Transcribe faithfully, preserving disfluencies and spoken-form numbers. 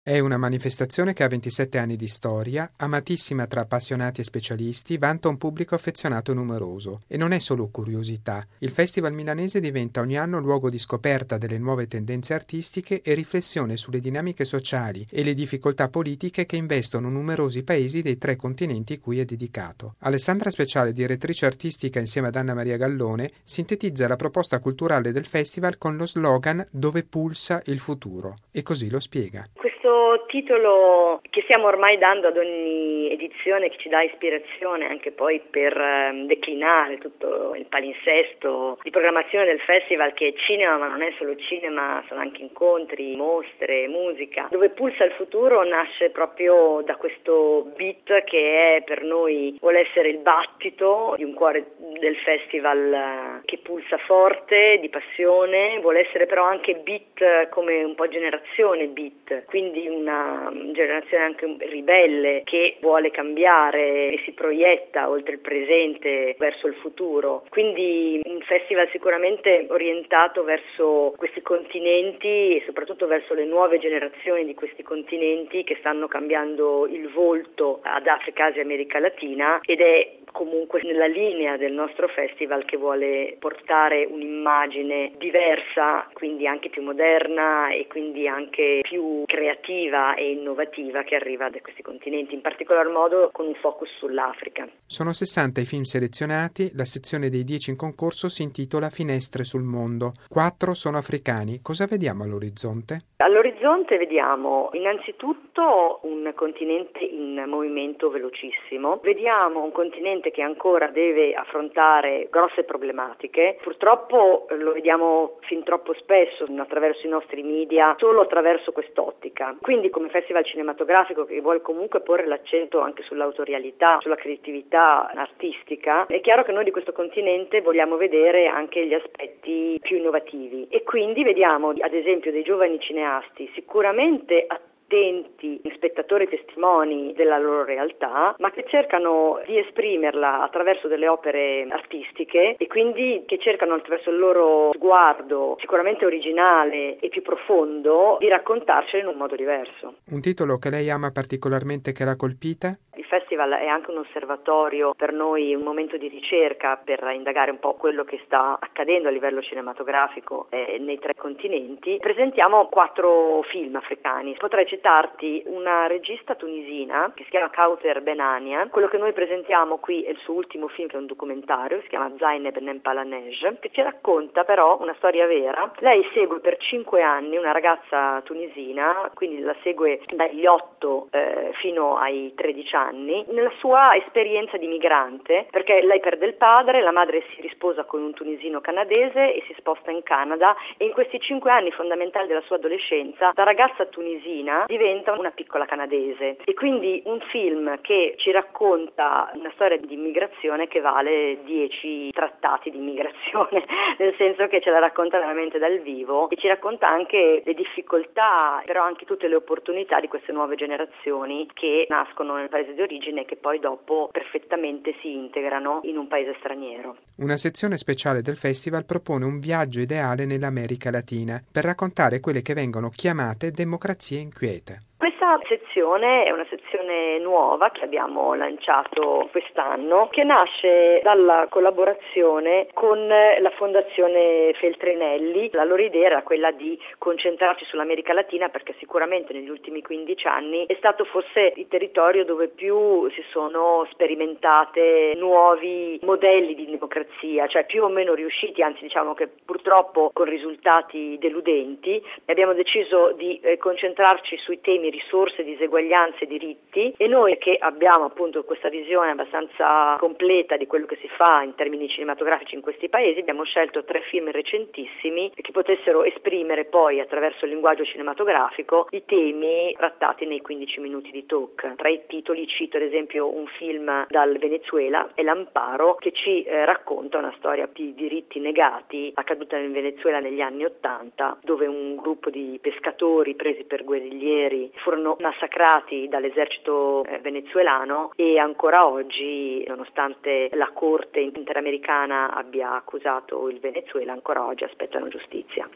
È una manifestazione che ha ventisette anni di storia, amatissima tra appassionati e specialisti, vanta un pubblico affezionato numeroso. E non è solo curiosità. Il Festival Milanese diventa ogni anno luogo di scoperta delle nuove tendenze artistiche e riflessione sulle dinamiche sociali e le difficoltà politiche che investono numerosi paesi dei tre continenti cui è dedicato. Alessandra Speciale, direttrice artistica insieme ad Anna Maria Gallone, sintetizza la proposta culturale del festival con lo slogan "Dove pulsa il futuro", e così lo spiega. Questo titolo che stiamo ormai dando ad ogni edizione, che ci dà ispirazione anche poi per eh, declinare tutto il palinsesto di programmazione del festival, che è cinema, ma non è solo cinema, sono anche incontri, mostre, musica. Dove pulsa il futuro nasce proprio da questo beat che è per noi, vuole essere il battito di un cuore del festival che pulsa forte, di passione, vuole essere però anche beat come un po' generazione beat, quindi una generazione anche ribelle che vuole cambiare e si proietta oltre il presente verso il futuro. Quindi un festival sicuramente orientato verso questi continenti e soprattutto verso le nuove generazioni di questi continenti che stanno cambiando il volto ad Africa, Asia e America Latina, ed è comunque nella linea del nostro festival che vuole portare un'immagine diversa, quindi anche più moderna e quindi anche più creativa e innovativa, che arriva da questi continenti, in particolar modo con un focus sull'Africa. Sono sessanta i film selezionati, la sezione dei dieci in concorso si intitola Finestre sul mondo. Quattro sono africani. Cosa vediamo all'orizzonte? All'orizzonte vediamo innanzitutto un continente in movimento velocissimo, vediamo un continente che ancora deve affrontare grosse problematiche, purtroppo lo vediamo fin troppo spesso attraverso i nostri media, solo attraverso quest'ottica. Quindi come festival cinematografico che vuole comunque porre l'accento anche sull'autorialità, sulla creatività artistica, è chiaro che noi di questo continente vogliamo vedere anche gli aspetti più innovativi e quindi vediamo ad esempio dei giovani cineasti sicuramente attenti, spettatori testimoni della loro realtà, ma che cercano di esprimerla attraverso delle opere artistiche e quindi che cercano attraverso il loro sguardo sicuramente originale e più profondo di raccontarcela in un modo diverso. Un titolo che lei ama particolarmente, che l'ha colpita? Il festival è anche un osservatorio per noi, un momento di ricerca per indagare un po' quello che sta accadendo a livello cinematografico eh, nei tre continenti. Presentiamo quattro film africani. Potrei citarti una regista tunisina che si chiama Kauter Benania. Quello che noi presentiamo qui è il suo ultimo film, che è un documentario, si chiama Zaineb Nempalanej, che ci racconta però una storia vera. Lei segue per cinque anni una ragazza tunisina, quindi la segue dagli otto eh, fino ai tredici anni, nella sua esperienza di migrante, perché lei perde il padre, la madre si risposa con un tunisino canadese e si sposta in Canada, e in questi cinque anni fondamentali della sua adolescenza la ragazza tunisina diventa una piccola canadese, e quindi un film che ci racconta una storia di immigrazione che vale dieci trattati di immigrazione, nel senso che ce la racconta veramente dal vivo e ci racconta anche le difficoltà, però anche tutte le opportunità di queste nuove generazioni che nascono nel paese di origine e che poi dopo perfettamente si integrano in un paese straniero. Una sezione speciale del festival propone un viaggio ideale nell'America Latina per raccontare quelle che vengono chiamate democrazie inquiete. Questa sezione è una sezione nuova che abbiamo lanciato quest'anno, che nasce dalla collaborazione con la Fondazione Feltrinelli. La loro idea era quella di concentrarci sull'America Latina, perché sicuramente negli ultimi quindici anni è stato forse il territorio dove più si sono sperimentate nuovi modelli di democrazia, cioè più o meno riusciti, anzi diciamo che purtroppo con risultati deludenti. E abbiamo deciso di eh, concentrarci sui temi risorse, diseguaglianze e diritti, e noi che abbiamo appunto questa visione abbastanza completa di quello che si fa in termini cinematografici in questi paesi, abbiamo scelto tre film recentissimi che potessero esprimere poi attraverso il linguaggio cinematografico i temi trattati nei quindici minuti di talk. Tra i titoli cito ad esempio un film dal Venezuela, è L'Amparo, che ci eh, racconta una storia di diritti negati accaduta nel Venezuela negli anni Ottanta, dove un gruppo di pescatori presi per guerriglieri furono massacrati dall'esercito eh, venezuelano, e ancora oggi, nonostante la Corte interamericana abbia accusato il Venezuela, ancora oggi aspettano giustizia.